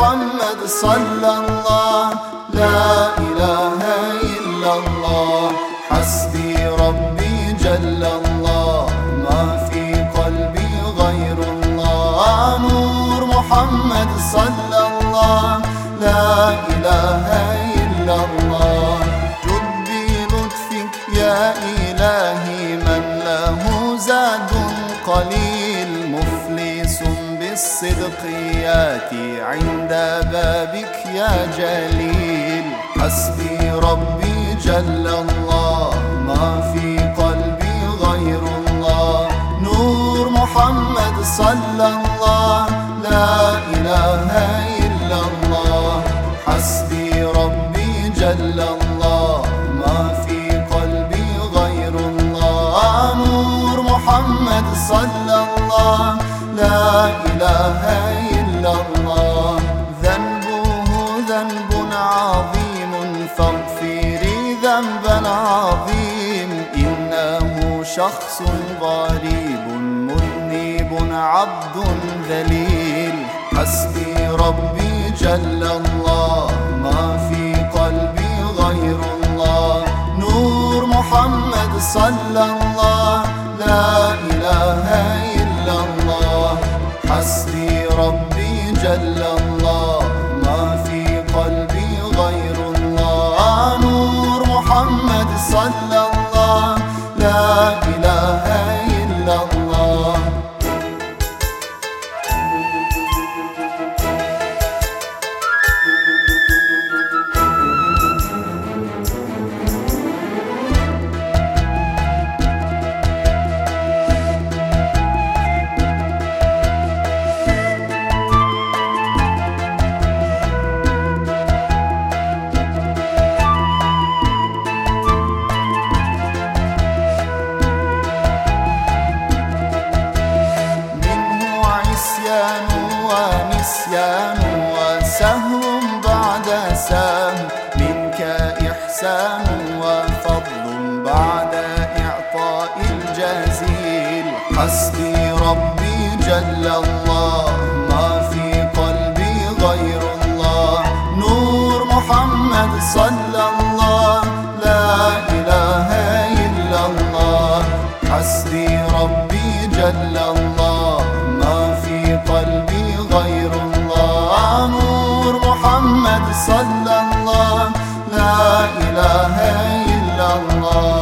محمد صلى الله. لا إله إلا الله حسبي ربي جل الله، ما في قلبي غير الله. نور محمد صلى الله. لا إله إلا الله. جد بلطفك يا إلهي من له زاد قليل، مفلس بالصدق ياتي عند بابك يا جليل. حسبي ربي جل الله، ما في قلبي غير الله. نور محمد صلى الله. لا إله إلا الله حسبي ربي جل الله، ما في قلبي غير الله. نور محمد صلى الله. لا إله إلا الله. ذنبه ذنب عظيم فاغفري ذنبا عظيم، إنه شخص غريب مذنب عبد ذليل. حسبي ربي جل الله، ما في قلبي غير الله. نور محمد صلى الله. لا إله إلا الله حسبي ربي جل الله، ما في قلبي غير الله. نور محمد صلى الله. لا إله إلا الله. ونسيان وسهو بعد سهو، منك إحسان وفضل بعد إعطاء الجزيل. حسبي ربي جل الله، ما في قلبي غير الله. نور محمد صلى الله. لا إله إلا الله حسبي ربي جل الله، ما في قلبي غير الله. نور محمد صلى الله. لا إله إلا الله.